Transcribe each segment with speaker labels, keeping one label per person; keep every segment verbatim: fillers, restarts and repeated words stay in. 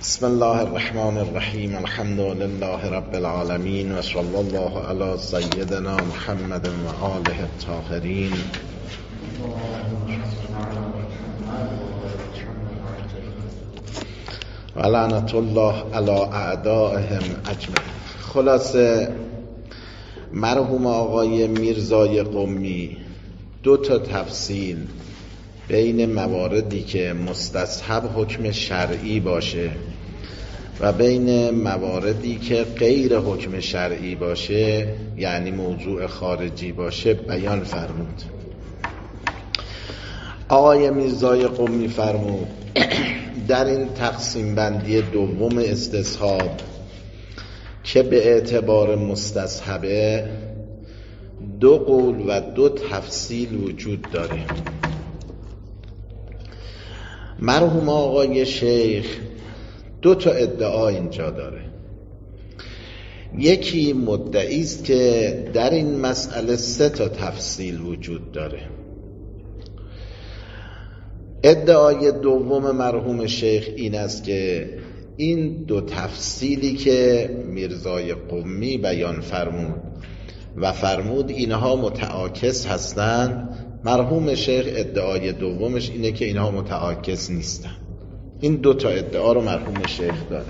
Speaker 1: بسم الله الرحمن الرحیم. الحمد لله رب العالمین و صلی الله علی سیدنا محمد و آله الطاهرین. و لعنت الله علی اعدائهم اجمعین. خلاصه مرحوم آقای میرزای قمی دو تا تفصیل بین مواردی که مستصحب حکم شرعی باشه و بین مواردی که غیر حکم شرعی باشه، یعنی موضوع خارجی باشه، بیان فرمود. آقای میرزای قمی فرمود در این تقسیم بندی دوم استصحاب که به اعتبار مستصحبه دو قول و دو تفصیل وجود داره. مرحوم آقای شیخ دو تا ادعا اینجا داره. یکی مدعی است که در این مسئله سه تا تفصیل وجود داره. ادعای دوم مرحوم شیخ این است که این دو تفصیلی که میرزای قمی بیان فرمود و فرمود اینها متعاکس هستند، مرحوم شیخ ادعای دومش اینه که اینها متعاکس نیستن. این دو تا ادعا رو مرحوم شیخ داره.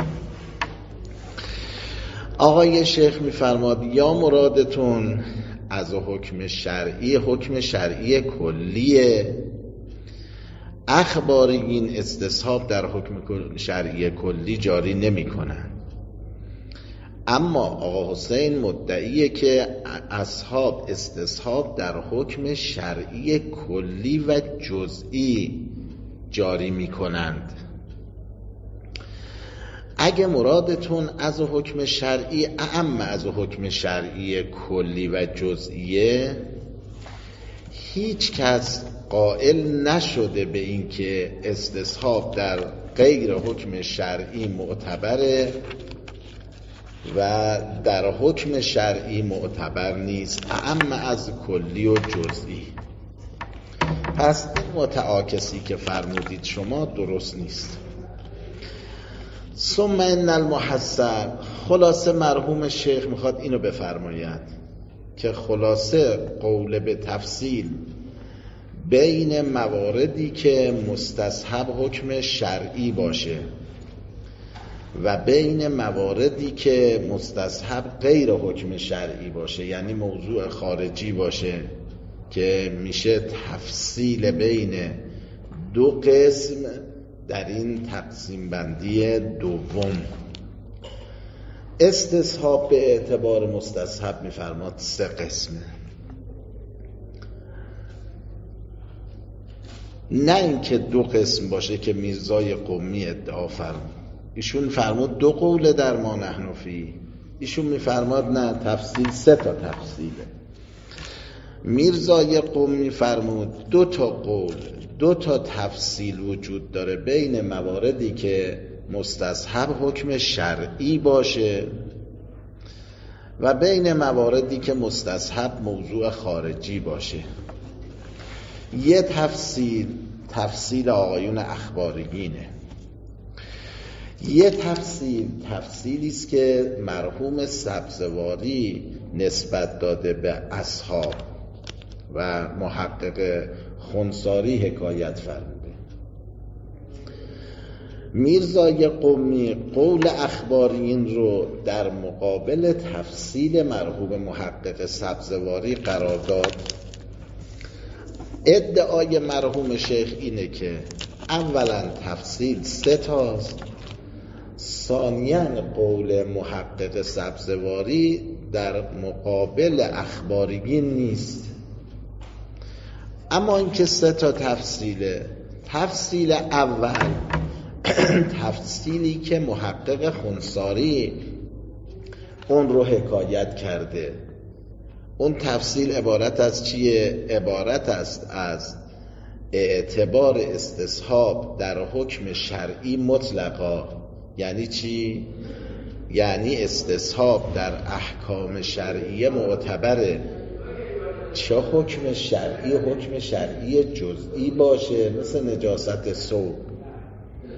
Speaker 1: آقای شیخ میفرماد یا مرادتون از حکم شرعی حکم شرعی کلیه، اخباریین استصحاب در حکم شرعی کلی جاری نمی کنن. اما آقا حسین مدعیه که اصحاب استصحاب در حکم شرعی کلی و جزئی جاری می کنند. اگه مرادتون از حکم شرعی اعم از حکم شرعی کلی و جزئیه، هیچ کس قائل نشده به این که استصحاب در غیر حکم شرعی معتبره و در حکم شرعی معتبر نیست، اعم از کلی و جزئی. پس این متعاکسی که فرمودید شما درست نیست. ثم ان المحصل، خلاصه مرحوم شیخ میخواد اینو بفرماید که خلاصه قول به تفصیل بین مواردی که مستصحب حکم شرعی باشه و بین مواردی که مستصحب غیر حکم شرعی باشه، یعنی موضوع خارجی باشه، که میشه تفصیل بین دو قسم در این تقسیم بندی دوم. استصحاب به اعتبار مستصحب میفرماد سه قسمه، نه اینکه دو قسم باشه که میرزای قمی ادعا فرمود. ایشون فرمود دو قوله در ما نحن فی، ایشون میفرماد نه، تفصیل سه تا تفصیله. میرزای قمی فرمود دو تا قول دو تا تفصیل وجود داره بین مواردی که مستصحب حکم شرعی باشه و بین مواردی که مستصحب موضوع خارجی باشه. یه تفصیل تفصیل آقایون اخباریینه، یه تفصیل تفصیلی است که مرحوم سبزواری نسبت داده به اصحاب و محقق خنساری حکایت فرموده. میرزای قمی قول اخباریین رو در مقابل تفصیل مرحوم محقق سبزواری قرار داد. ادعای مرحوم شیخ اینه که اولا تفصیل سه تاست، ثانیاً قول محقق سبزواری در مقابل اخباریین نیست. اما اینکه سه تا تفصیله، تفصیل اول تفصیلی که محقق خنساری اون رو حکایت کرده، اون تفصیل عبارت از چیه؟ عبارت است از اعتبار استصحاب در حکم شرعی مطلقا. یعنی چی؟ یعنی استصحاب در احکام شرعی معتبره، چه حکم شرعی حکم شرعی جزئی باشه مثل نجاست ثوب،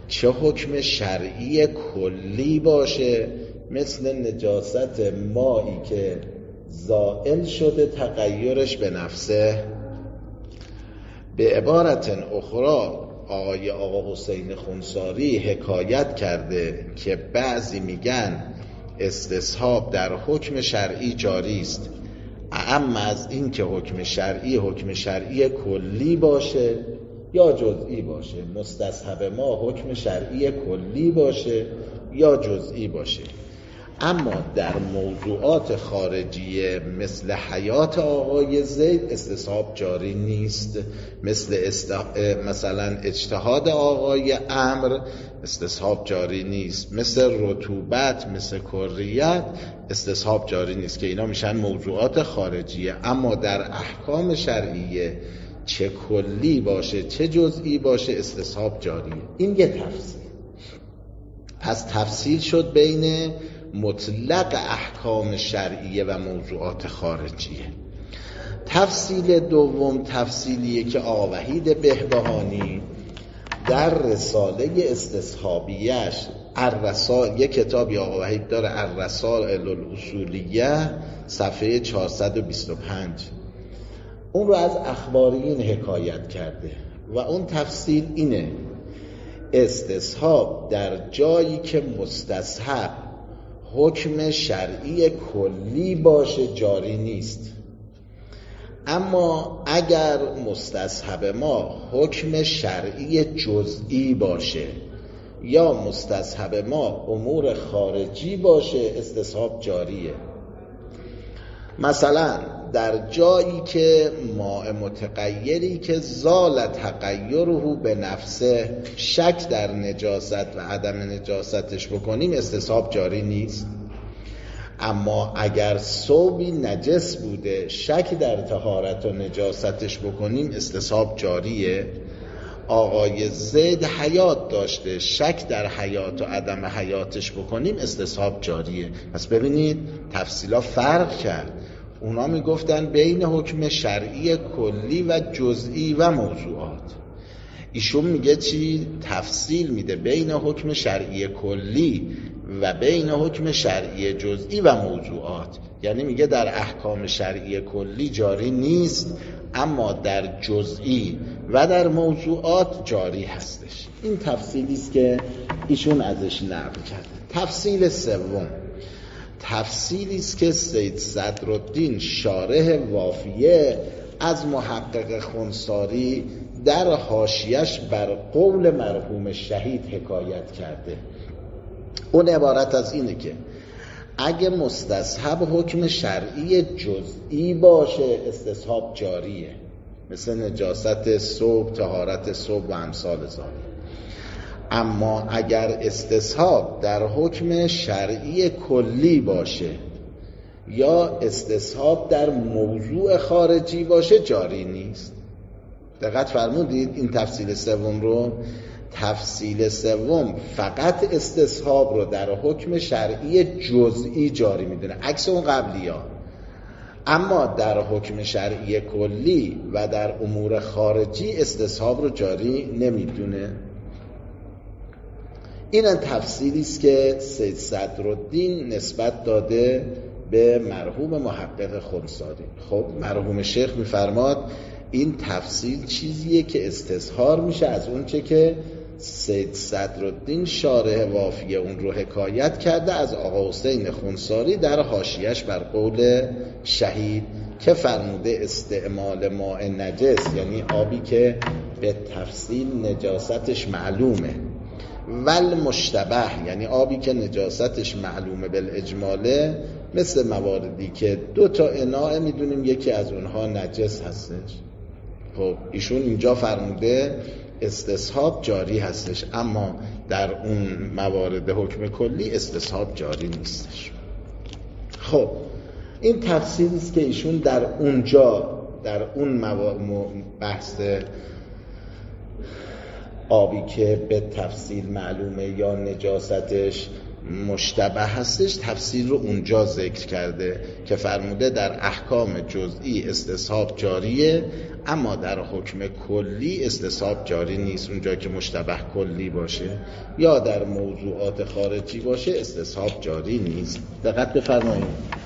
Speaker 1: چه حکم شرعی کلی باشه، مثل نجاست مایی که زائل شده تغیرش به نفسه. به عبارت اخرى آقای آقا حسین خونساری حکایت کرده که بعضی میگن استصحاب در حکم شرعی جاری است، اما از این که حکم شرعی حکم شرعی کلی باشه یا جزئی باشه. مستصحب ما حکم شرعی کلی باشه یا جزئی باشه. اما در موضوعات خارجیه مثل حیات آقای زید استصحاب جاری نیست، مثل است... مثلا اجتهاد آقای عمرو استصحاب جاری نیست، مثل رطوبت، مثل کریت استصحاب جاری نیست که اینا میشن موضوعات خارجیه. اما در احکام شرعیه چه کلی باشه چه جزئی باشه استصحاب جاریه. این یه تفصیل. پس تفصیل شد بین مطلق احکام شرعیه و موضوعات خارجیه. تفصیل دوم تفصیلیه که آقا وحید بهبهانی در رساله استصحابیش الرسائل، یک کتابی آقا وحید داره الرسائل الاصولیه صفحه چهارصد و بیست و پنج، اون رو از اخباریین حکایت کرده و اون تفصیل اینه: استصحاب در جایی که مستصحب حکم شرعی کلی باشه جاری نیست، اما اگر مستصحب ما حکم شرعی جزئی باشه یا مستصحب ما امور خارجی باشه استصحاب جاریه. مثلا در جایی که ماء متغیری که زال تغیره به نفسه شک در نجاست و عدم نجاستش بکنیم استصحاب جاری نیست. اما اگر ثوبی نجس بوده شک در طهارت و نجاستش بکنیم استصحاب جاریه. آقای زید حیات داشته شک در حیات و عدم حیاتش بکنیم استصحاب جاریه. پس ببینید تفصیلا فرق کرد. اونا میگفتن بین حکم شرعی کلی و جزئی و موضوعات، ایشون میگه چی؟ تفصیل میده بین حکم شرعی کلی و بین حکم شرعی جزئی و موضوعات. یعنی میگه در احکام شرعی کلی جاری نیست اما در جزئی و در موضوعات جاری هستش. این تفصیلی است که ایشون ازش نقل کرده. تفصیل سوم تفصیلی است که سید صدرالدین شارح وافیه از محقق خونساری در حاشیه‌اش بر قول مرحوم شهید حکایت کرده. اون عبارت از اینه که اگه مستصحب حکم شرعی جزئی باشه استصحاب جاریه، مثل نجاست ثوب، طهارت ثوب و امثال ذالک. اما اگر استصحاب در حکم شرعی کلی باشه یا استصحاب در موضوع خارجی باشه جاری نیست. دقت فرمودید این تفصیل سوم رو؟ تفصیل سوم فقط استصحاب رو در حکم شرعی جزئی جاری میدونه، عکس اون قبلی ها. اما در حکم شرعی کلی و در امور خارجی استصحاب رو جاری نمیدونه. این تفصیلی است که سید صدرالدین نسبت داده به مرحوم محقق خونساری. خب مرحوم شیخ میفرماد این تفصیل چیزیه که استصحار میشه از اون چه که سید صدرالدین شارح وافیه اون رو حکایت کرده از آقا حسین خونساری در حاشیه‌اش بر قول شهید که فرموده استعمال ماء نجس، یعنی آبی که به تفصیل نجاستش معلومه، ول مشتبه یعنی آبی که نجاستش معلومه بالاجماله، مثل مواردی که دو تا اناء میدونیم یکی از اونها نجس هستش. خب ایشون اینجا فرموده استصحاب جاری هستش اما در اون موارد حکم کلی استصحاب جاری نیستش. خب این تفصیلی است که ایشون در اونجا در اون بحث آبی که به تفصیل معلومه یا نجاستش مشتبه هستش تفصیل رو اونجا ذکر کرده که فرموده در احکام جزئی استصحاب جاریه، اما در حکم کلی استصحاب جاری نیست. اونجا که مشتبه کلی باشه یا در موضوعات خارجی باشه استصحاب جاری نیست. دقت بفرمایید.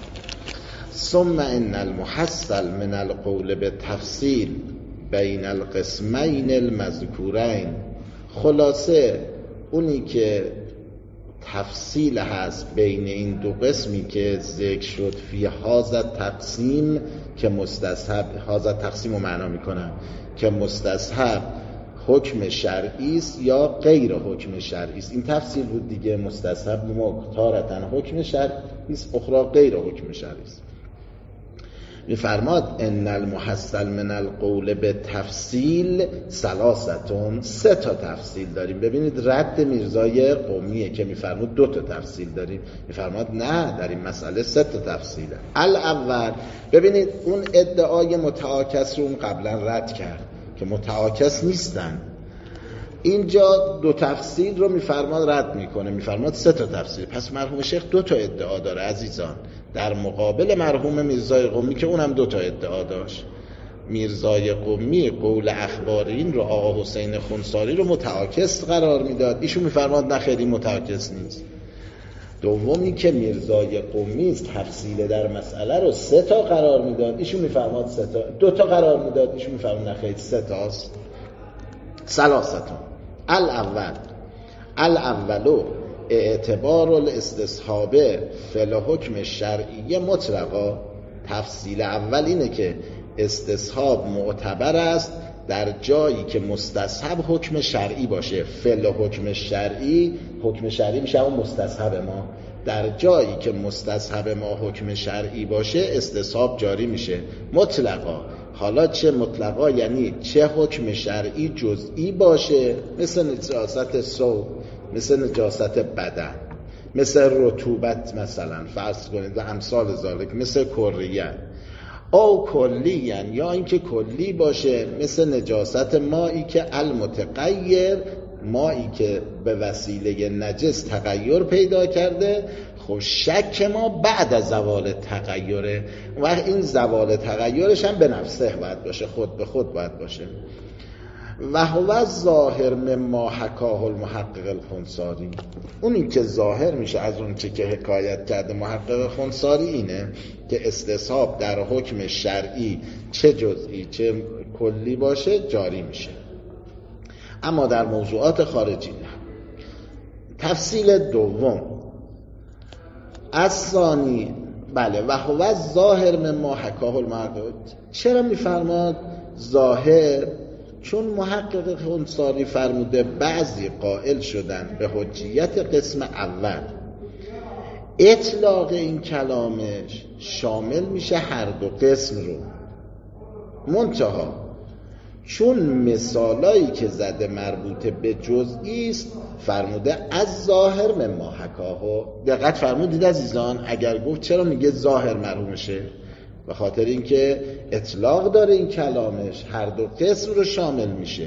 Speaker 1: ثم ان المحصل من القول بالتفصیل بین القسمین المذکورین، خلاصه اونی که تفصیل هست بین این دو قسمی که ذکر شد فی هذا تقسیم که مستصحب، هذا تقسیم رو معنا میکنم که مستصحب حکم شرعی است یا غیر حکم شرعی است. این تفصیل بود دیگه، مستصحب مختارتن حکم شرعی است، اخرى غیر حکم شرعی است. میفرماد ان المحصل من القول به تفصیل ثلاثتون، سه تا تفصیل داریم. ببینید رد میرزای قومیه که میفرماد دو تا تفصیل داریم، میفرماد نه در این مسئله سه تا تفصیله. الاول ببینید اون ادعای متعاکس رو اون قبلا رد کرد که متعاکس نیستن، اینجا دو تفصیل رو میفرماد رد میکنه، میفرماد سه تا تفصیل. پس مرحوم شیخ دو تا ادعا داره عزیزان، در مقابل مرحوم میرزای قمی که اونم دو تا ادعا داشت. میرزای قمی قول اخبارین رو آقا حسین خونساری رو متعاکس قرار میداد، ایشون میفرماد نه خیلی متعاکس نیست. دومی که میرزای قمی تفصیل در مسئله رو سه تا قرار میداد، ایشون میفرماد سه تا، دو تا قرار میداد، ایشون میفرماد نه خیلی سه تاست. ثلاثتون. الاول الاولو اعتبار الاستصحاب فی الحکم شرعی مطلقا، تفصیل اول اینه که استصحاب معتبر است در جایی که مستصحب حکم شرعی باشه. فی الحکم شرعی، حکم شرعی میشه اون مستصحب ما، در جایی که مستصحب ما حکم شرعی باشه استصحاب جاری میشه مطلقا. حالا چه مطلقا یعنی چه حکم شرعی جزئی باشه، مثل نجاست ثوب، مثل نجاست بدن، مثل رطوبت مثلا فرض کنید و امثال ذالک، مثل کریت او کلی یعنی یا اینکه کلی باشه، مثل نجاست مایی که المتغیر، مایی که به وسیله نجس تغییر پیدا کرده. خب شک ما بعد از زوال تغییره و این زوال تغییرش هم به نفسه باید باشه، خود به خود باید باشه. و هو ظاهر مما حکاه المحقق الخنساری، اونی که ظاهر میشه از اون چه که حکایت کرده محقق خنساری اینه که استصحاب در حکم شرعی چه جزئی چه کلی باشه جاری میشه، اما در موضوعات خارجی نه. تفصیل دوم از ثانی، بله و هو ظاهر مما حکاه المحقق. چرا میفرماد ظاهر؟ چون محقق خنساری فرموده بعضی قائل شدن به حجیت قسم اول، اطلاق این کلامش شامل میشه هر دو قسم رو، منتها چون مثالایی که زده مربوط به جزئی است فرموده از ظاهر مما حکاهو. دقت فرمودید عزیزان؟ اگر گفت چرا میگه ظاهر مرحومشه؟ به خاطر اینکه اطلاق داره این کلامش هر دو قسم رو شامل میشه.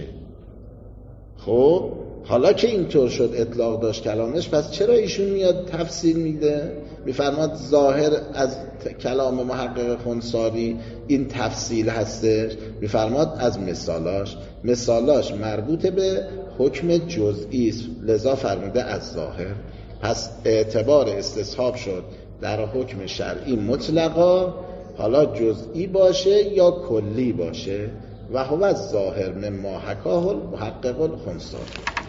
Speaker 1: خب حالا که اینطور شد اطلاق داشت کلامش، پس چرا ایشون میاد تفسیر میده؟ میفرماد ظاهر از کلام محقق خنساری این تفصیل هستش، میفرماد از مثالاش، مثالاش مربوط به حکم جزئی است، لذا فرموده از ظاهر. پس اعتبار استصحاب شد در حکم شرعی مطلقا، حالا جزئی باشه یا کلی باشه. و هو از ظاهر مما حکاه المحقق الخنساری.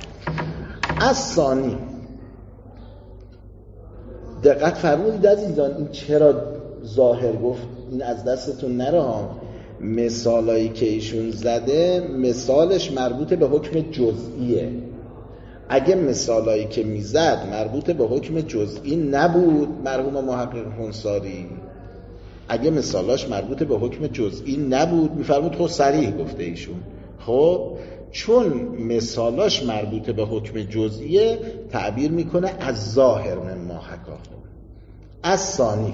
Speaker 1: از ثانی، دقت فرمودید عزیزان این چرا ظاهر گفت؟ این از دستتون نره ها. مثالایی که ایشون زده مثالش مربوط به حکم جزئیه. اگه مثالایی که میزد مربوط به حکم جزئی نبود مرحوم محقق خنساری، اگه مثالاش مربوط به حکم جزئی نبود میفرمود خب صریح گفته ایشون. خب چون مثالاش مربوط به حکم جزئیه تعبیر میکنه از ظاهر مما حکاه. از ثانی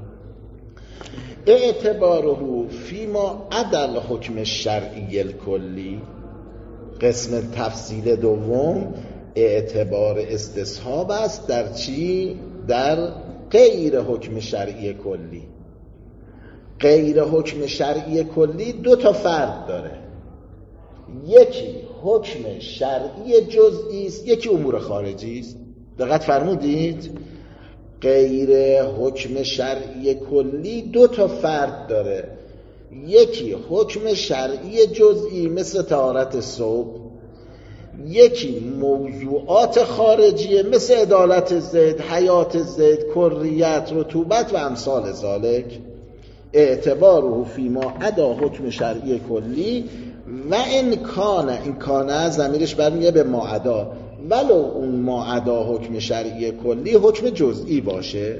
Speaker 1: اعتباره فیما عدل حکم شرعی الکلی، قسم تفصیل دوم اعتبار استصحاب است در چی؟ در غیر حکم شرعی کلی. غیر حکم شرعی کلی دو تا فرد داره، یکی حکم شرعی جزئی است، یکی امور خارجی است. دقت فرمودید؟ غیر حکم شرعی کلی دو تا فرد داره، یکی حکم شرعی جزئی مثل طهارت ثوب، یکی موضوعات خارجیه مثل عدالت زید، حیات زید، کریت، رطوبت و امثال ذالک. اعتباره فیما ادا حکم شرعی کلی و ان کان، این کانه ضمیرش برمیگه به ما ادا، ولو اون ما ادا حکم شرعی کلی حکم جزئی باشه.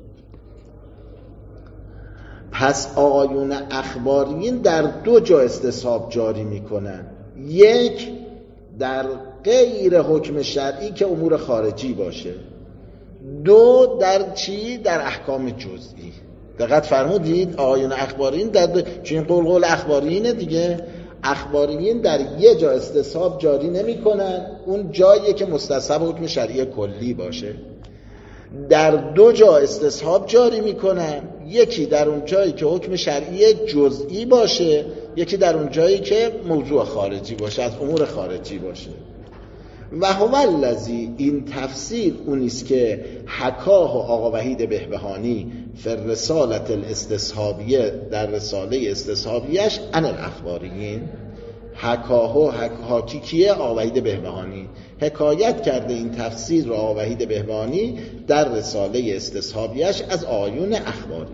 Speaker 1: پس آقایون اخباریین در دو جا استصحاب جاری میکنن، یک در غیر حکم شرعی که امور خارجی باشه، دو در چی؟ در احکام جزئی. دقت فرمودید؟ آقایون اخباریین در دو... چون قول قول اخباریینه دیگه، اخباریین در یه جا استصحاب جاری نمی کنن، اون جایی که مستصحب حکم شرعی کلی باشه. در دو جا استصحاب جاری می کنن، یکی در اون جایی که حکم شرعی جزئی باشه، یکی در اون جایی که موضوع خارجی باشه، از امور خارجی باشه. و هو الذی، این تفسیر اونیست که حکاه آقا وحید بهبهانی فی رسالت الاستصحابیه، در رساله استصحابیش عن الاخباریین. حکاه، حاکی کیه؟ آقا وحید بهبهانی حکایت کرده این تفسیر را آقا وحید بهبهانی در رساله استصحابیش از آیون اخباری.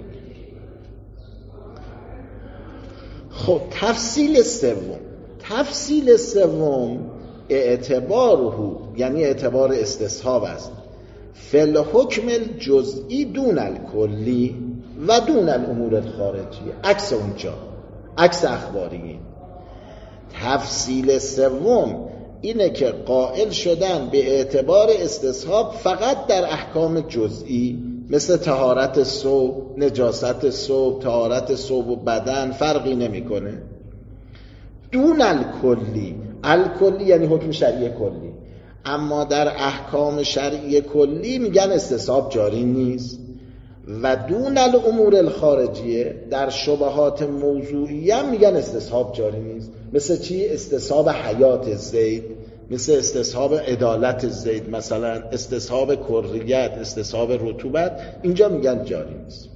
Speaker 1: خب تفصیل سوم، تفصیل سوم اعتباره، یعنی اعتبار استصحاب است، فل حکم الجزئی دون الکلی و دون الامور الخارجی، عکس اونجا، عکس اخباریین. تفصیل سوم اینه که قائل شدن به اعتبار استصحاب فقط در احکام جزئی، مثل طهارت ثوب، نجاست ثوب، طهارت ثوب و بدن فرقی نمیکنه. دون الکلی، الکلی یعنی حکم شرعی کلی، اما در احکام شرعی کلی میگن استصحاب جاری نیست. و دون الامور الخارجیه، در شبهات موضوعیه میگن استصحاب جاری نیست. مثل چی؟ استصحاب حیات زید، مثل استصحاب عدالت زید، مثلا استصحاب کریت، استصحاب رطوبت، اینجا میگن جاری نیست.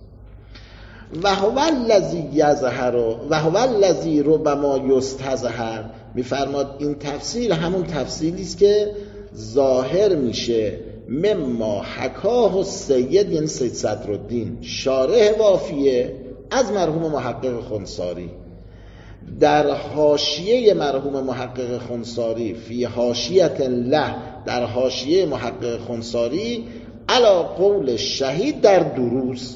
Speaker 1: و هو الذی یظهر و هو الذی ربما یستظهر، میفرماد این تفسیر همون تفسیری است که ظاهر میشه مما حکاه السید، یعنی سید صدرالدین شارح وافیه، از مرحوم محقق خنثاری در حاشیه مرحوم محقق خنثاری فی حاشیه له، در حاشیه محقق خنثاری علی قول شهید در دروس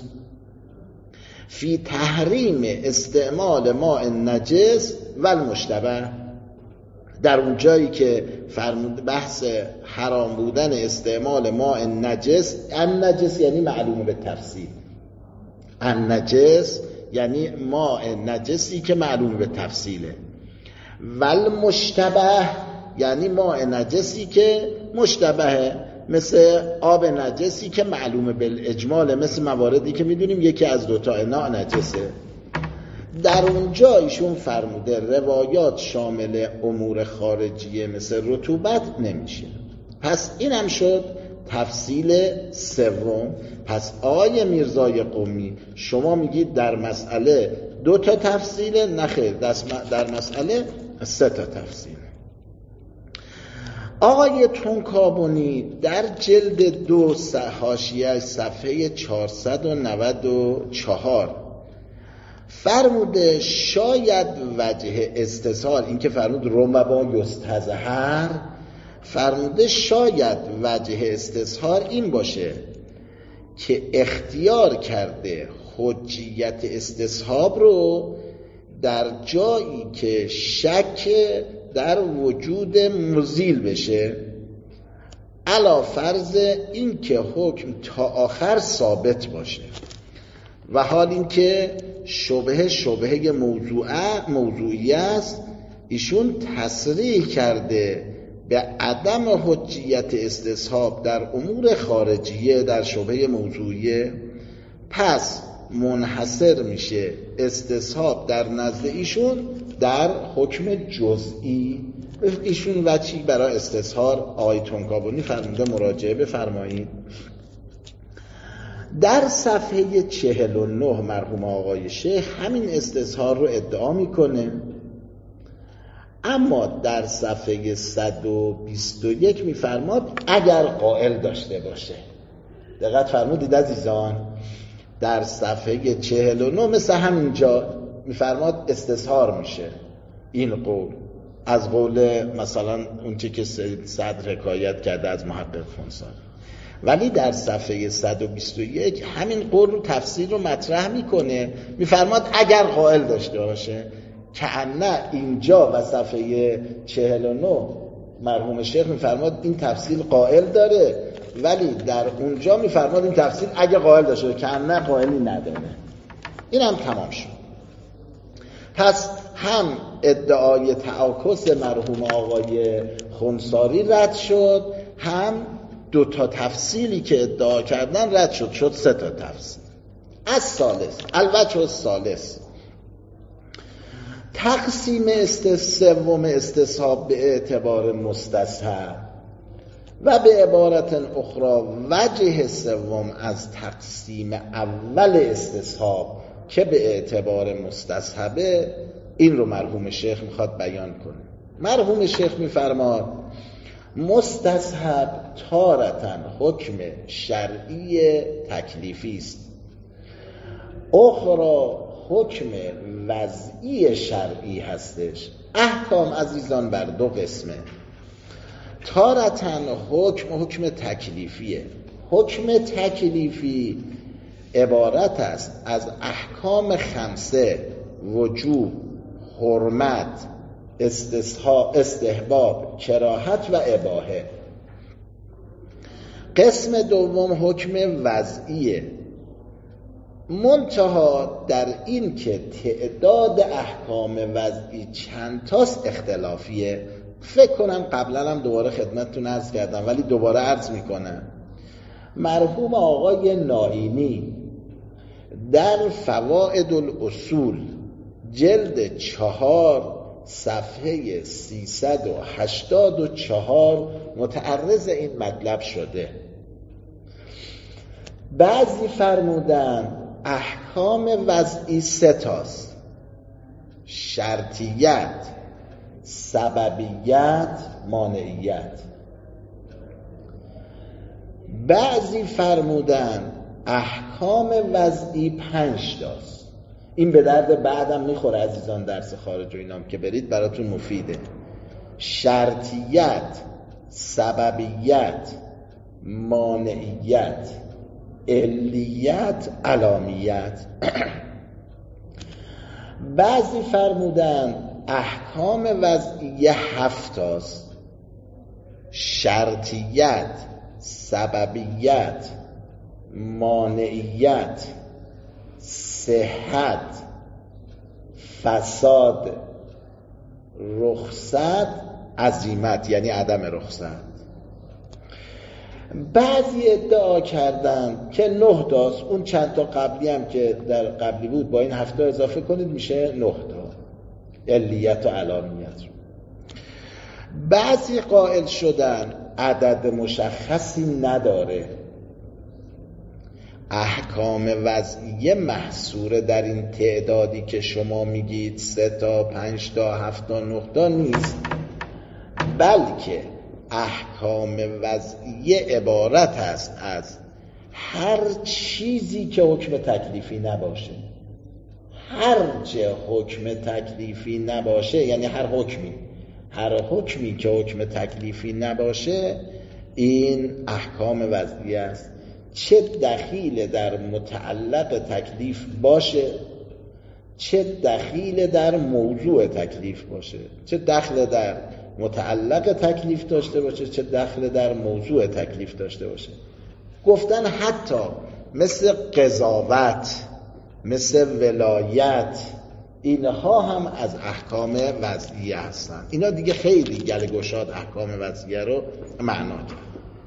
Speaker 1: فی تحریم استعمال ماء نجس و المشتبه، در اون جایی که فرمود بحث حرام بودن استعمال ماء نجس، ان نجس یعنی معلوم به تفصیل، ان نجس یعنی ماء نجسی که معلوم به تفصیله، و المشتبه یعنی ماء نجسی که مشتبهه، مثل آب نجسی که معلومه بالاجمال، مثل مواردی که میدونیم یکی از دوتا اناء نجسه. در اونجا ایشون فرموده روایات شامل امور خارجیه مثل رطوبت نمیشه. پس این هم شد تفصیل سوم. پس آقای میرزای قمی شما میگید در مسئله دو تا تفصیله؟ نخیر، در مسئله سه تا تفصیل. آقای تونکابونی در جلد دو حاشیه صفحه چهارصد و نود و چهار فرموده شاید وجه استثار، این که فرمود ربما یستظهر، فرموده شاید وجه استظهار این باشه که اختیار کرده حجیت استصحاب رو در جایی که شک در وجود مزیل بشه، علا فرض این که حکم تا آخر ثابت باشه، و حال این که شبهه شبهه موضوعه موضوعی است، ایشون تصریح کرده به عدم حجیت استصحاب در امور خارجیه در شبهه موضوعیه، پس منحصر میشه استصحاب در نزد ایشون در حکم جزئی. ایشون وجهی برای استصحاب آقای تونکابونی فرموده مراجعه بفرمایید. در صفحه چهل و نه مرحوم آقای شیخ همین استصحاب رو ادعا میکنه، اما در صفحه صد و بیست و یک میفرماد اگر قائل داشته باشه. دقت فرمودید عزیزان؟ در صفحه چهل و نه مثل همینجا میفرماد استصحاب میشه این قول از قول مثلا اون چی که صدر حکایت کرده از محقق فونسال، ولی در صفحه صد و بیست و یک همین قول رو تفسیر رو مطرح میکنه، میفرماد اگر قائل داشته باشه. کأنه اینجا و صفحه چهل و نه مرحوم شیخ میفرماد این تفسیر قائل داره، ولی در اونجا میفرماد این تفسیر اگه قائل داشته باشه، کأنه قائلی نداره. این هم تمام شد. پس هم ادعای تعاکس مرحوم آقای خونساری رد شد، هم دو تا تفصیلی که ادعا کردن رد شد، شد سه تا تفصیل. از ثالث الوجه الثالث تقسیم است سوم استصحاب به اعتبار مستصحب و به عبارت اخرى وجه سوم از تقسیم اول استصحاب که به اعتبار مستصحبه، این رو مرحوم شیخ میخواد بیان کنه. مرحوم شیخ میفرماد مستصحب تارتاً حکم شرعی تکلیفی است، اخرى حکم وضعی شرعی هستش. احکام عزیزان بر دو قسمه. تارتاً حکم حکم تکلیفیه. حکم تکلیفی عبارت است از احکام خمسه: وجوب، حرمت، استحباب، کراهت و اباحه. قسم دوم حکم وضعیه، منتها در این که تعداد احکام وضعی چند تاست اختلافیه. فکر کنم قبلا هم دوباره خدمتتون عرض کردم ولی دوباره عرض میکنم. مرحوم آقای نائینی در فوائد الاصول جلد چهار صفحه سیصد و هشتاد و چهار متعرض این مطلب شده. بعضی فرمودن احکام وضعی سه تاست: شرطیت، سببیت، مانعیت. بعضی فرمودن احکام وضعی پنج تاست. این به درد بعدم میخوره عزیزان، درس خارج و اینام که برید براتون مفیده. شرطیت، سببیت، مانعیت، علیت، علامیت. بعضی فرمودن احکام وضعی هفت تاست: شرطیت، سببیت، مانعیت، صحت، فساد، رخصت، عزیمت یعنی عدم رخصت. بعضی ادعا کردن که نه تاست. اون چند تا قبلی هم که در قبلی بود با این هفت تا اضافه کنید میشه نه تا، علیت و علامیت. بعضی قائل شدن عدد مشخصی نداره، احکام وضعیه محصور در این تعدادی که شما میگید سه تا، پنج تا، هفت تا، نه تا نیست، بلکه احکام وضعیه عبارت است از هر چیزی که حکم تکلیفی نباشه. هر چه حکم تکلیفی نباشه یعنی هر حکمی هر حکمی که حکم تکلیفی نباشه این احکام وضعیه است. چه دخیل در متعلق تکلیف باشه، چه دخیل در موضوع تکلیف باشه، چه دخل در متعلق تکلیف داشته باشه، چه دخل در موضوع تکلیف داشته باشه. گفتن حتی مثل قضاوت، مثل ولایت، اینها هم از احکام وضعیه هستند. اینا دیگه خیلی گله گشاد احکام وضعیه رو معنا کرد.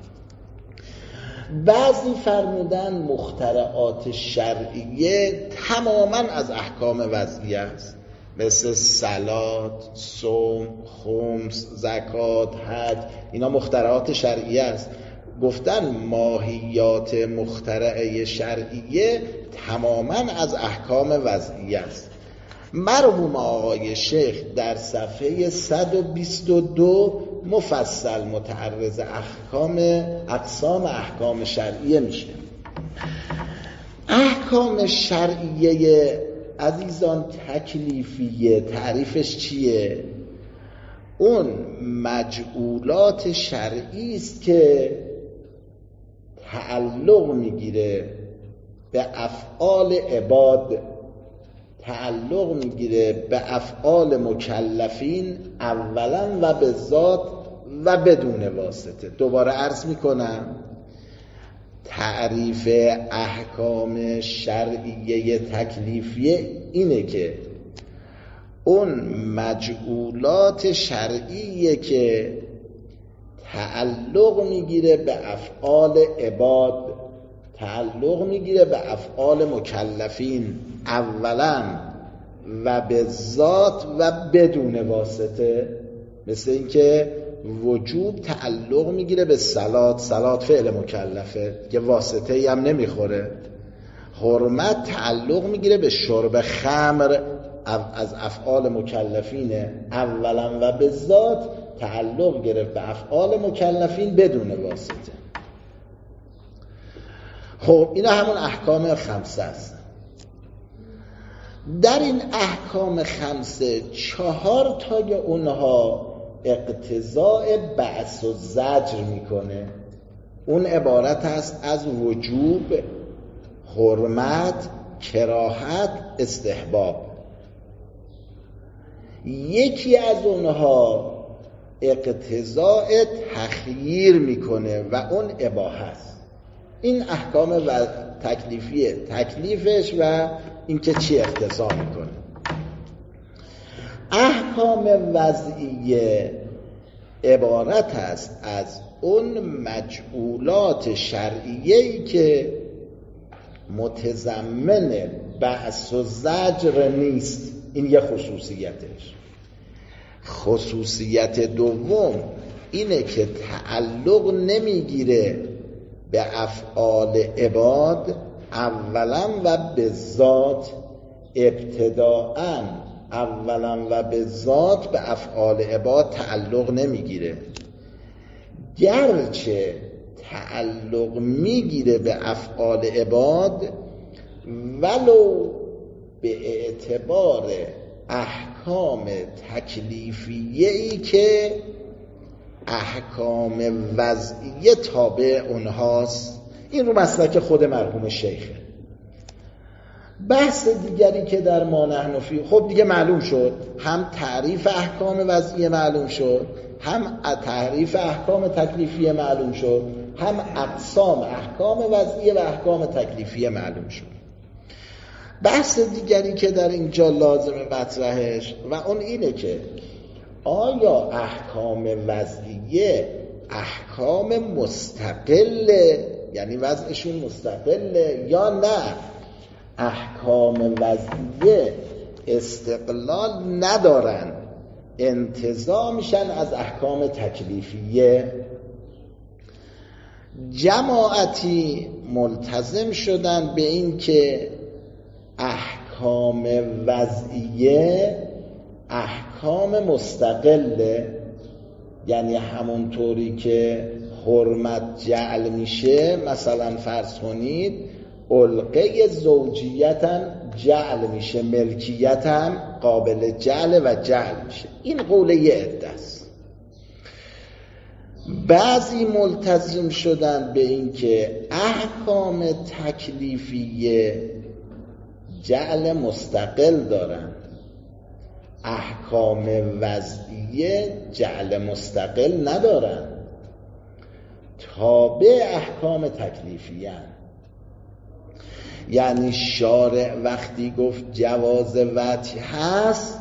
Speaker 1: بعضی فرمودن مخترعات شرعیه تماما از احکام وضعیه است، مثل صلات، صوم، خمس، زکات، حج. اینا مخترعات شرعیه است. گفتن ماهیات مخترعه شرعیه تماما از احکام وضعیه است. مرحوم آقای شیخ در صفحه صد و بیست و دو مفصل متعرض احکام اقسام احکام شرعیه میشه. احکام شرعیه عزیزان تکلیفیه، تعریفش چیه؟ اون مجعولات شرعی است که تعلق میگیره به افعال عباد، تعلق میگیره به افعال مکلفین اولا و به ذات و بدون واسطه. دوباره عرض میکنم تعریف احکام شرعیه تکلیفیه اینه که اون مجعولات شرعیه که تعلق میگیره به افعال عباد، تعلق میگیره به افعال مکلفین اولا و به ذات و بدون واسطه. مثل اینکه وجوب تعلق میگیره به صلات، صلات فعل مکلفه که واسطه ای هم نمیخوره. حرمت تعلق میگیره به شرب خمر، از افعال مکلفین اولا و به ذات تعلق گرفت به افعال مکلفین بدون واسطه. خب اینا همون احکام خمسه است. در این احکام خمسه چهار تای اونها اقتضاء بعث و زجر میکنه. اون عبارت است از وجوب، حرمت، کراهت، استحباب. یکی از اونها اقتضاء تخییر میکنه و اون اباحه است. این احکام و تکلیفیه، تکلیفش و اینکه چی اقتضا میکنه. احکام وضعیه عبارت است از اون مجعولات شرعیه‌ای که متضمن بعث و زجر نیست. این یه خصوصیتش. خصوصیت دوم اینه که تعلق نمیگیره به افعال عباد اولا و به ذات، ابتداءً اولا و به ذات به افعال عباد تعلق نمیگیره. گرچه تعلق میگیره به افعال عباد ولو به اعتبار احکام تکلیفیه‌ای که احکام وضعیه تابع اونهاست. این رو مسلک خود مرحوم شیخه. بحث دیگری که در ما نحن فی، خب دیگه معلوم شد، هم تعریف احکام وضعیه معلوم شد، هم تعریف احکام تکلیفیه معلوم شد، هم اقسام احکام وضعیه و احکام تکلیفیه معلوم شد. بحث دیگری که در اینجا لازمه مطرحش و اون اینه که آیا احکام وضعیه احکام مستقله، یعنی وضعشون مستقله، یا نه احکام وضعیه استقلال ندارن، انتزاع میشن از احکام تکلیفیه. جماعتی ملتزم شدن به این که احکام وضعیه احکام مستقله، یعنی همونطوری که حرمت جعل میشه، مثلا فرض کنید علقه زوجیتاً جعل میشه، ملکیتاً قابل جعل و جعل میشه. این قول یه عده است. بعضی ملتزم شدن به این که احکام تکلیفیه جعل مستقل دارن، احکام وضعیه جعل مستقل ندارن، تابع احکام تکلیفیه. یعنی شارع وقتی گفت جواز وطی هست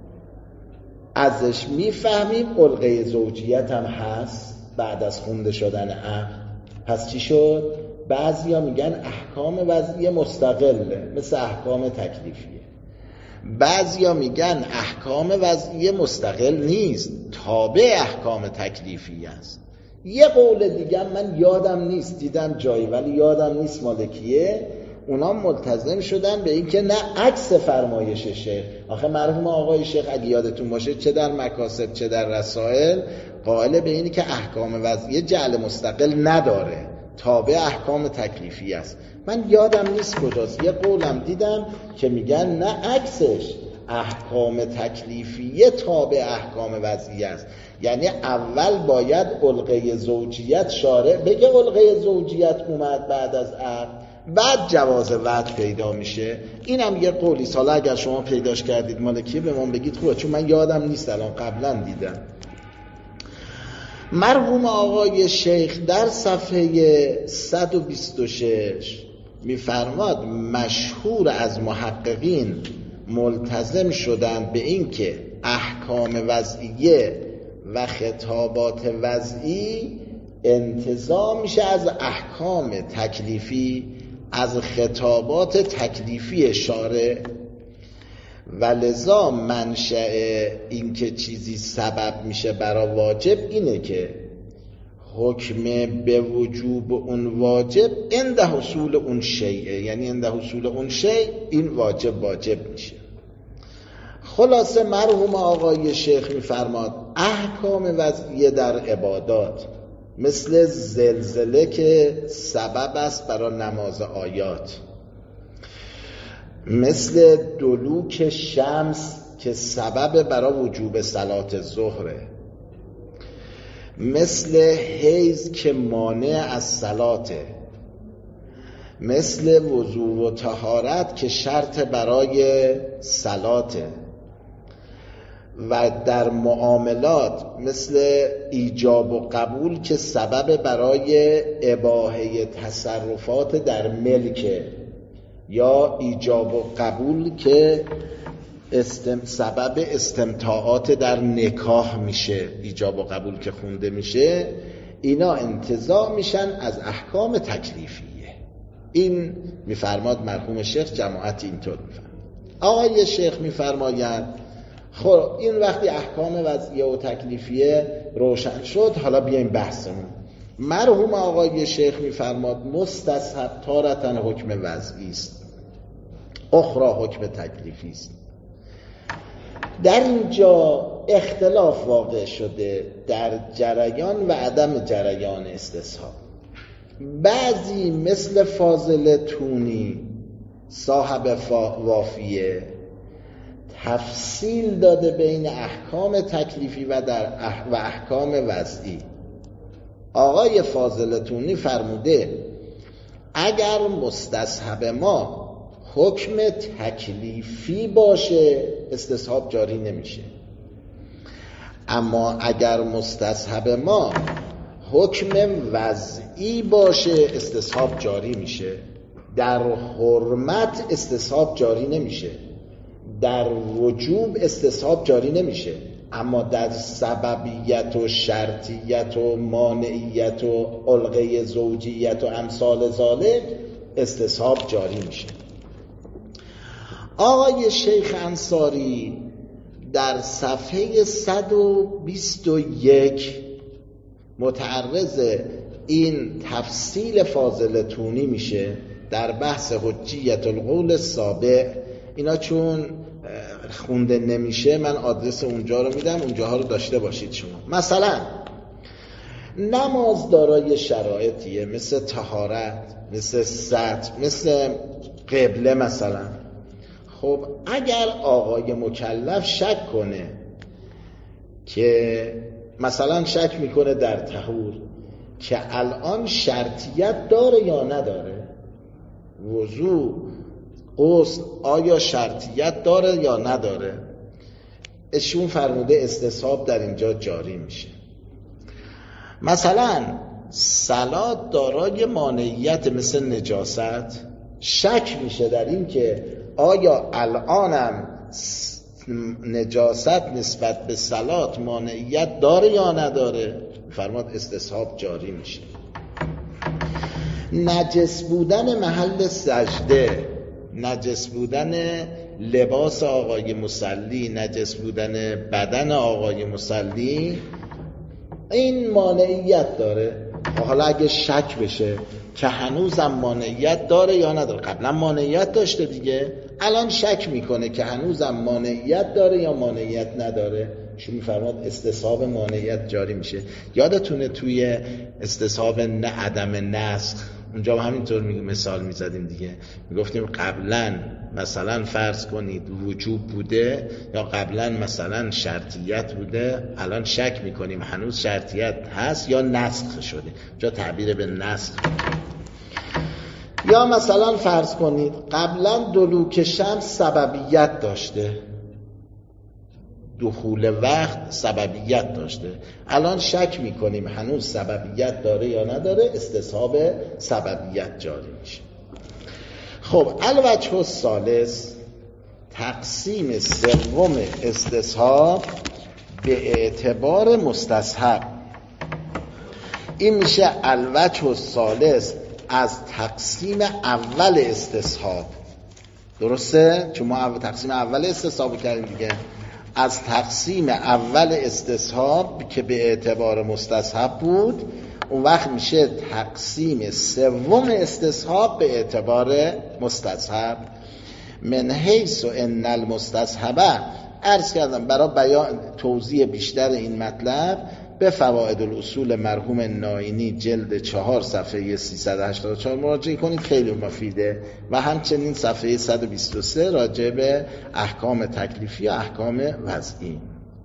Speaker 1: ازش میفهمیم علقه زوجیت هم هست بعد از خونده شدن عقد. پس چی شد؟ بعضیا میگن احکام وضعی مستقله مثل احکام تکلیفیه، بعضیا میگن احکام وضعی مستقل نیست، تابع احکام تکلیفی است. یه قول دیگه من یادم نیست، دیدم جایی ولی یادم نیست مالکیه، اونا ملتزم شدن به این که نه عکس فرمایش شیخ. آخه مرحوم آقای شیخ اگه یادتون باشه چه در مکاسب چه در رسائل قائل به اینی که احکام وضعی جعل مستقل نداره، تابع احکام تکلیفی است. من یادم نیست کجاست، یه قولم دیدم که میگن نه عکسش، احکام تکلیفیه تابع احکام وضعی است. یعنی اول باید علقه زوجیت شارع بگه علقه زوجیت اومد بعد از عقد، بعد جواز وطی پیدا میشه. اینم یه قولی، حالا اگر شما پیداش کردید مالکیه به من بگید خوبه، چون من یادم نیست الان، قبلا دیدم. مرحوم آقای شیخ در صفحه صد و بیست و شش میفرماد مشهور از محققین ملتزم شدن به این که احکام وضعیه و خطابات وضعی انتزاع میشه از احکام تکلیفی، از خطابات تکلیفی شارع، و لذا منشأ این که چیزی سبب میشه برای واجب اینه که حکم به وجوب اون واجب عند حصول اون شیء، یعنی عند حصول اون شیء این واجب واجب میشه. خلاصه مرحوم آقای شیخ میفرماد احکام وضعیه در عبادات مثل زلزله که سبب است برای نماز آیات، مثل دلوک شمس که سبب برای وجوب صلات ظهره، مثل حیض که مانع از صلاته، مثل وضو و طهارت که شرط برای صلاته، و در معاملات مثل ایجاب و قبول که سبب برای اباحه تصرفات در ملکه، یا ایجاب و قبول که استم... سبب استمتاعات در نکاح میشه، ایجاب و قبول که خونده میشه، اینا انتزاع میشن از احکام تکلیفیه. این میفرماد مرحوم شیخ، جماعت اینطور میفرماد. آقای شیخ میفرمایند خب این وقتی احکام وضعیه و تکلیفیه روشن شد، حالا بیایم بحثمون. مرحوم آقای شیخ میفرماد مستصحب تارتن حکم وضعی است، اخرى حکم تکلیفی است. در اینجا اختلاف واقع شده در جریان و عدم جریان استصحاب. بعضی مثل فاضل تونی صاحب وافیه تفصیل داده بین احکام تکلیفی و در اح... و احکام وضعی. آقای فاضل تونی فرموده اگر مستصحب ما حکم تکلیفی باشه استصحاب جاری نمیشه، اما اگر مستصحب ما حکم وضعی باشه استصحاب جاری میشه. در حرمت استصحاب جاری نمیشه، در وجوب استصحاب جاری نمیشه، اما در سببیت و شرطیت و مانعیت و علقه زوجیت و امثال ذالک استصحاب جاری میشه. آقای شیخ انصاری در صفحه صد و بیست و یک متعرض این تفصیل فاضل تونی میشه در بحث حجیت القول السابع. اینا چون خونده نمیشه من آدرس اونجا رو میدم، اونجاها رو داشته باشید شما. مثلا نماز دارای شرایطیه مثل طهارت، مثل سطر، مثل قبله مثلا. خب اگر آقای مکلف شک کنه که مثلا شک میکنه در طهور که الان شرطیت داره یا نداره، وضو غسل آیا شرطیت داره یا نداره، اشون فرموده استصحاب در اینجا جاری میشه. مثلا صلات دارای مانعیت مثل نجاست، شک میشه در این که آیا الانم نجاست نسبت به صلات مانعیت داره یا نداره، فرماد استصحاب جاری میشه. نجس بودن محل سجده، نجس بودن لباس آقای مصلی، نجس بودن بدن آقای مصلی، این مانعیت داره. حالا اگه شک بشه که هنوزم مانعیت داره یا نداره، قبلا مانعیت داشته دیگه، الان شک میکنه که هنوزم مانعیت داره یا مانعیت نداره، چون میفرماد استصحاب مانعیت جاری میشه. یادتونه توی استصحاب نه عدم نسخ اونجا همینطور مثال میزدیم دیگه، میگفتیم قبلا مثلا فرض کنید وجوب بوده یا قبلا مثلا شرطیت بوده، الان شک میکنیم هنوز شرطیت هست یا نسخ شده، جا تعبیر به نسخ. یا مثلا فرض کنید قبلا دلوک شمس سببیت داشته، دخول وقت سببیت داشته، الان شک میکنیم هنوز سببیت داره یا نداره، استصحاب سببیت جاری میشه. خب الوجه الثالث، تقسیم سوم استصحاب به اعتبار مستصحب. این میشه الوجه الثالث از تقسیم اول استصحاب، درسته؟ چون ما تقسیم اول استصحاب کردیم دیگه. از تقسیم اول استصحاب که به اعتبار مستصحب بود، اون وقت میشه تقسیم سوم استصحاب به اعتبار مستصحب. من حیث ان المستصحبه، عرض کردم برای بیان توضیح بیشتر این مطلب به فوائد الاصول مرحوم ناینی جلد چهار صفحه سیصد و هشتاد و چهار مراجعه کنید، خیلی مفیده. و همچنین صفحه صد و بیست و سه راجع به احکام تکلیفی و احکام وضعی.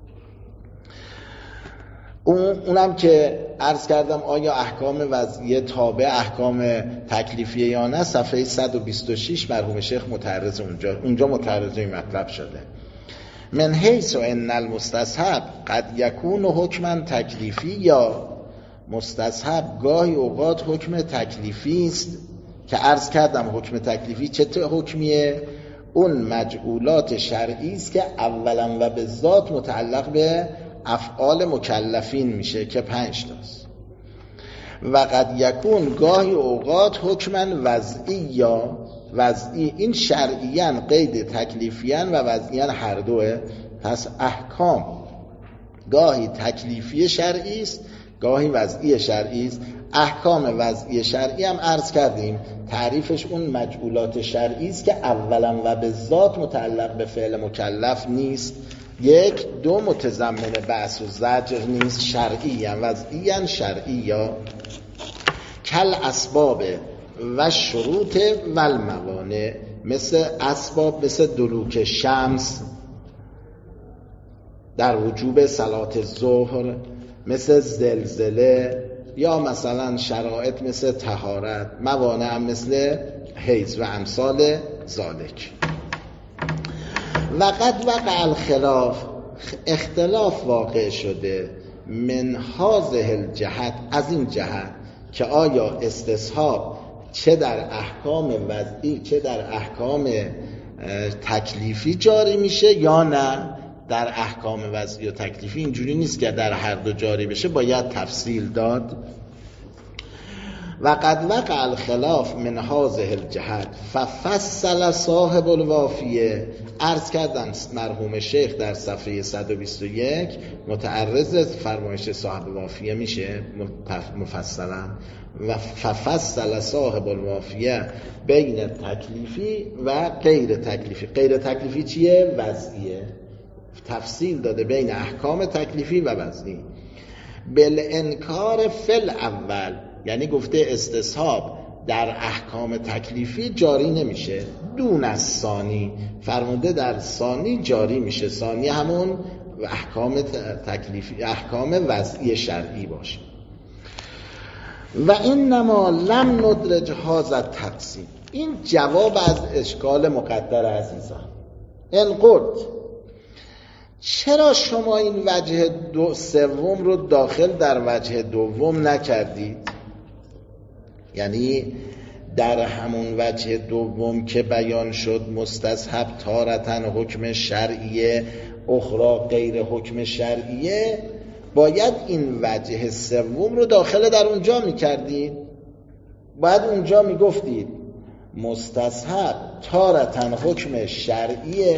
Speaker 1: اون اونم که عرض کردم آیا احکام وضعی تابع احکام تکلیفی یا نه، صفحه صد و بیست و شش مرحوم شیخ متعرض اونجا اونجا متعرض این مطلب شده. من حیث ان المستصحب قد یکون حکما تکلیفی، یا مستصحب گاهی اوقات حکم تکلیفی است که عرض کردم حکم تکلیفی چه حکمیه؟ اون مجعولات شرعی است که اولا و به ذات متعلق به افعال مکلفین میشه که پنج تاست. و قد یکون گاهی اوقات حکما وضعی، یا وضعی این شرعیان قید تکلیفیان و وضعیان هر دوه. پس احکام گاهی تکلیفی شرعی است گاهی وضعی شرعی است. احکام وضعی شرعی هم عرض کردیم تعریفش اون مجعولات شرعی است که اولا و به ذات متعلق به فعل مکلف نیست، یک دو متضمن بحث و زجر نیست، شرعی هم وضعی هم شرعی. یا کل اسباب و شروط و الموانع، مثل اسباب مثل دلوک شمس در وجوب صلات ظهر، مثل زلزله، یا مثلا شرایط مثل طهارت، موانع مثل حیض و امثال ذالک. و قد وقع الخلاف، اختلاف واقع شده من هذه الجهت، از این جهت که آیا استصحاب چه در احکام وضعی چه در احکام تکلیفی جاری میشه یا نه. در احکام وضعی و تکلیفی اینجوری نیست که در هر دو جاری بشه، باید تفصیل داد. و قد وقع الخلاف من هذه الجهت ففصل صاحب الوافیه، عرض کردم مرحوم شیخ در صفحه صد و بیست و یک متعرض فرمایش صاحب وافیه میشه مفصلا. و ففصل صاحب الوافیه بین تکلیفی و غیر تکلیفی. غیر تکلیفی چیه؟ وضعیه. تفصیل داده بین احکام تکلیفی و وضعی. بالانکار فل اول، یعنی گفته استصحاب در احکام تکلیفی جاری نمیشه، دون از ثانی، فرموده در ثانی جاری میشه. ثانی همون احکام تکلیفی احکام وضعی شرعی باشه. و انما لم ندرج هذا تقسیم، این جواب از اشکال مقدر عزیزان. ان قلت، چرا شما این وجه دو سوم رو داخل در وجه دوم نکردید؟ یعنی در همون وجه دوم که بیان شد مستصحب تارتن حکم شرعیه اخرى غیر حکم شرعیه، باید این وجه سوم رو داخل در اونجا میکردید. باید اونجا میگفتید مستصحب تارتن حکم شرعیه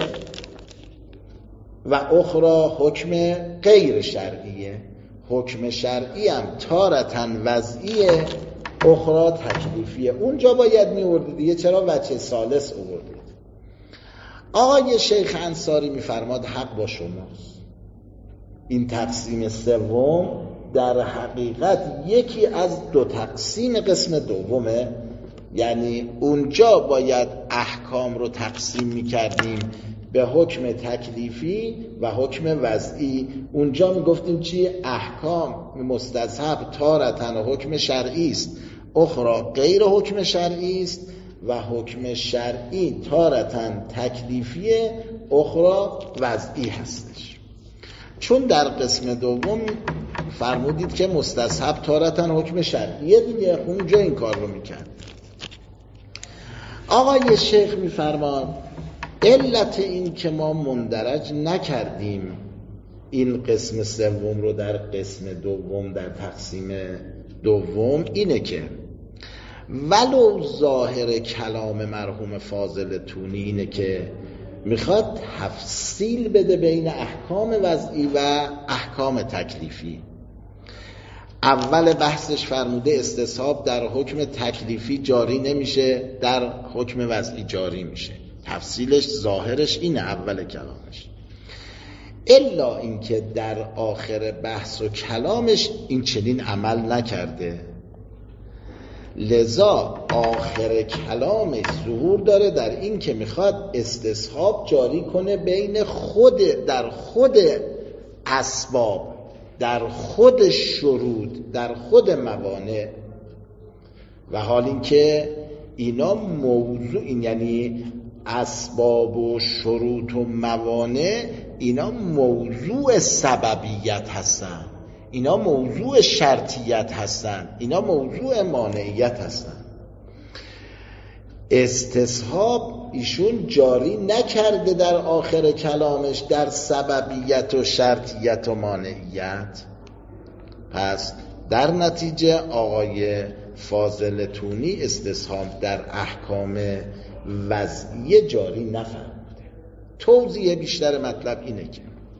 Speaker 1: و اخرى حکم غیر شرعیه، حکم شرعی هم تارتن وضعیه اخرى تکلیفیه. اونجا باید میوردید دیگه، چرا وجه ثالث آوردید؟ آقای شیخ انصاری میفرماد حق با شماست، این تقسیم سوم در حقیقت یکی از دو تقسیم قسم دومه. یعنی اونجا باید احکام رو تقسیم میکردیم به حکم تکلیفی و حکم وضعی. اونجا میگفتیم چی؟ احکام مستصحب تارتن حکم شرعی است اخرى غیر حکم شرعی است و حکم شرعی تارتن تکلیفی اخرى وضعی هستش. چون در قسم دوم فرمودید که مستصحب تارتن حکم شرعیه دیگه، اونجا این کار رو میکرد. آقای شیخ میفرمان علت این که ما مندرج نکردیم این قسم سوم رو در قسم دوم در تقسیم دوم اینه که ولو ظاهر کلام مرحوم فاضل تونی اینه که میخواد تفصیل بده بین احکام وضعی و احکام تکلیفی. اول بحثش فرموده استصحاب در حکم تکلیفی جاری نمیشه، در حکم وضعی جاری میشه. تفصیلش ظاهرش اینه اول کلامش، الا اینکه در آخر بحث و کلامش این چنین عمل نکرده، لذا آخر کلامش ظهور داره در این که میخواد استصحاب جاری کنه بین خود در خود اسباب، در خود شروط، در خود موانع، و حال این که اینا موضوع این یعنی اسباب و شروط و موانع اینا موضوع سببیت هستن، اینا موضوع شرطیت هستن، اینا موضوع مانعیت هستن. استصحاب ایشون جاری نکرده در آخر کلامش در سببیت و شرطیت و مانعیت. پس در نتیجه آقای فاضل تونی استصحاب در احکام وضعیه جاری نفرموده. توضیح بیشتر مطلب اینه که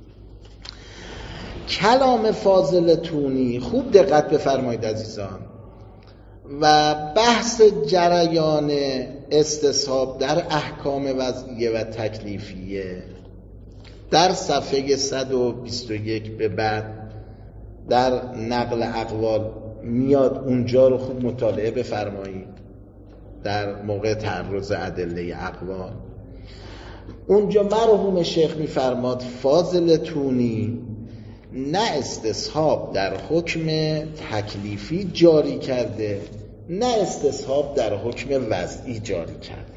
Speaker 1: کلام فاضل تونی خوب دقت بفرمایید عزیزان، و بحث جریان استصحاب در احکام وضعیه و تکلیفیه در صفحه صد و بیست و یک به بعد در نقل اقوال میاد، اونجا رو خوب مطالعه بفرمایید در موقع تعرض ادله اقوال. اونجا مرحوم شیخ میفرماد فاضل تونی نه استصحاب در حکم تکلیفی جاری کرده نه استصحاب در حکم وضعی جاری کرده.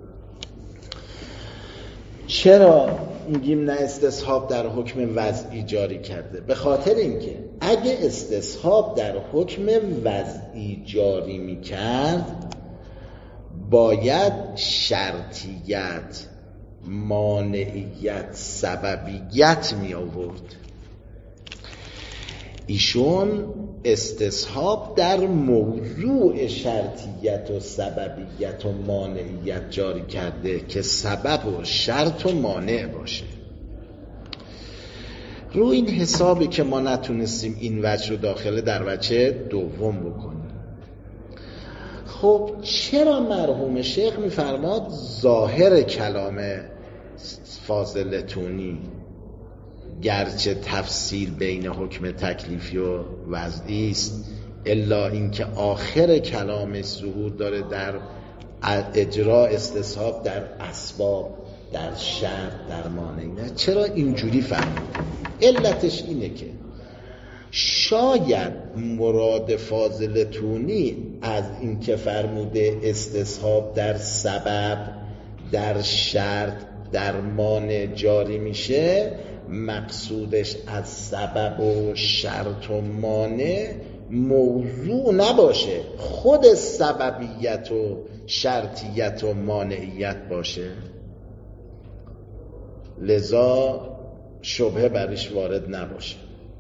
Speaker 1: چرا میگیم نه استصحاب در حکم وضعی جاری کرده؟ به خاطر اینکه اگه استصحاب در حکم وضعی جاری میکرد باید شرطیت، مانعیت، سببیت می آورد. ایشون استصحاب در موضوع شرطیت و سببیت و مانعیت جاری کرده که سبب و شرط و مانع باشه. رو این حسابی که ما نتونستیم این وجه رو داخل در وجه دوم بکنیم. خب چرا مرحوم شیخ میفرماد ظاهر کلام فاضل تونی گرچه تفصیل بین حکم تکلیفی و وضعی است، الا اینکه آخر کلامش ظهور داره در اجرا استصحاب در اسباب، در شرط، در مانع؟ چرا اینجوری فهمید؟ علتش اینه که شاید مراد فاضل تونی از این که فرموده استصحاب در سبب، در شرط، در مانع جاری میشه، مقصودش از سبب و شرط و مانع موضوع نباشه، خود سببیت و شرطیت و مانعیت باشه، لذا شبهه برش وارد نباشه.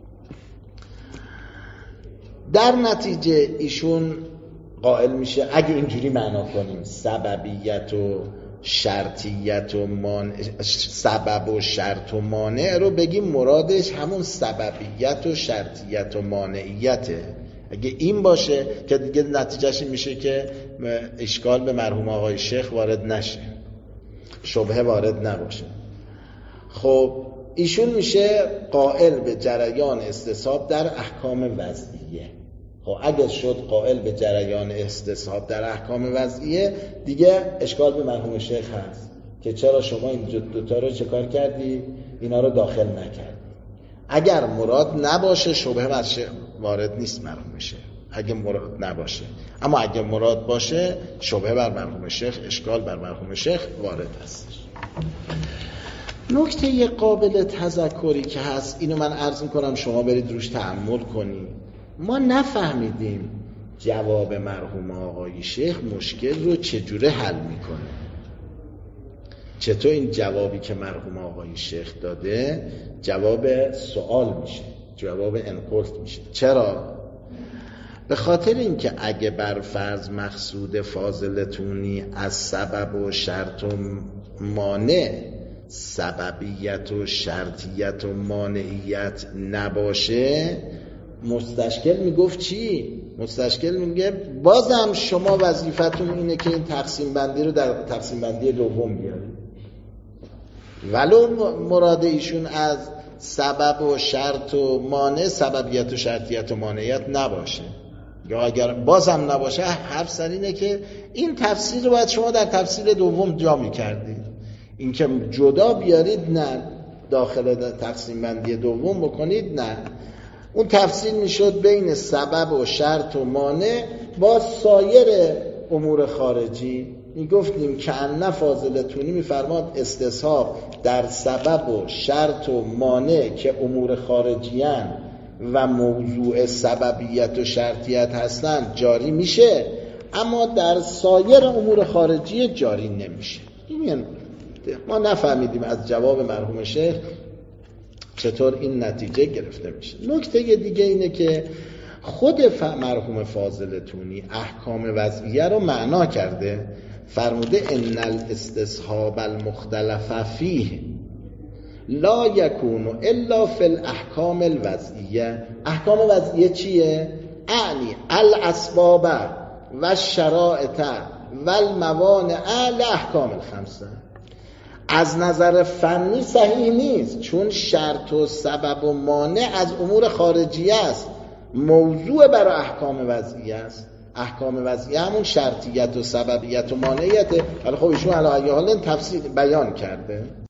Speaker 1: در نتیجه ایشون قائل میشه اگه اینجوری معنا کنیم سببیت و شرطیت و مانع، سبب و شرط و مانع رو بگیم مرادش همون سببیت و شرطیت و مانعیته. اگه این باشه که دیگه نتیجهش میشه که اشکال به مرحوم آقای شیخ وارد نشه، شبهه وارد نباشه. خب ایشون میشه قائل به جریان استصحاب در احکام وضعیه. خب اگه شد قائل به جریان استصحاب در احکام وضعیه، دیگه اشکال به مرحوم شیخ هست که چرا شما این دوتا رو چه کار کردی؟ اینا رو داخل نکردی. اگر مراد نباشه شبهه بر شیخ وارد نیست مرحوم شیخ، اگه مراد نباشه. اما اگه مراد باشه شبهه بر مرحوم شیخ، اشکال بر مرحوم شیخ وارد هستش. نکته قابل تذکری که هست، اینو من عرض میکنم شما برید روش تأمل کنید. ما نفهمیدیم جواب مرحوم آقای شیخ مشکل رو چجوره حل میکنه. چطور این جوابی که مرحوم آقای شیخ داده جواب سوال میشه، جواب انقلت میشه. چرا؟ به خاطر اینکه اگه بر فرض مقصود فاضلتونی از سبب و شرط و مانع سببیت و شرطیت و مانعیت نباشه، مستشکل میگفت چی؟ مستشکل میگه بازم شما وظیفتون اینه که این تقسیم بندی رو در تقسیم بندی دوم بیارید، ولو مراد ایشون از سبب و شرط و مانع سببیت و شرطیت و مانعیت نباشه، یا اگر بازم نباشه حرف سر اینه که این تفسیر رو باید شما در تفسیر دوم جا میکردید. این که جدا بیارید نه، داخل تقسیم بندی دوم بکنید نه. اون تفسیر میشد بین سبب و شرط و مانع با سایر امور خارجی. میگفتیم که ان فاضلتونی میفرماد استصحاب در سبب و شرط و مانع که امور خارجی هستند و موضوع سببیت و شرطیت هستند جاری میشه، اما در سایر امور خارجی جاری نمیشه. این ما نفهمیدیم از جواب مرحوم شیخ چطور این نتیجه گرفته میشه. نکته دیگه اینه که خود مرحوم فاضلتونی احکام وضعیه رو معنا کرده، فرموده ان الاستصحاب المختلف فیه لا یکون الا فی الاحکام الوضعیه. احکام وضعیه چیه؟ اعنی الاسباب و الشرائط و الموانع لاحکام الخمسه. از نظر فنی صحیح نیست، چون شرط و سبب و مانع از امور خارجی است، موضوع برای احکام وضعیه است. احکام وضعیه همون شرطیت و سببیت و مانعیت. ولی خب ایشون علی ای حال تفسیر بیان کرده.